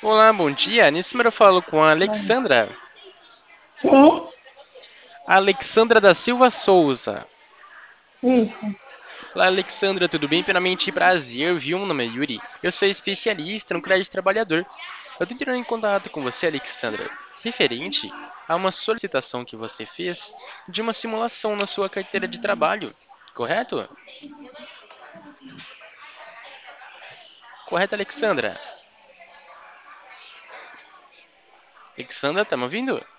Olá, bom dia. Nesse número eu falo com a Bom, Alexandra. sim, Alexandra da Silva Souza. isso. Olá, Alexandra, tudo bem? Primeiramente, prazer, viu? Meu nome é Yuri. Eu sou especialista no crédito trabalhador. Eu tô entrando em contato com você, Alexandra, referente a uma solicitação que você fez de uma simulação na sua carteira de trabalho, correto? Correto, Alexandra? Alexandra, tá me ouvindo?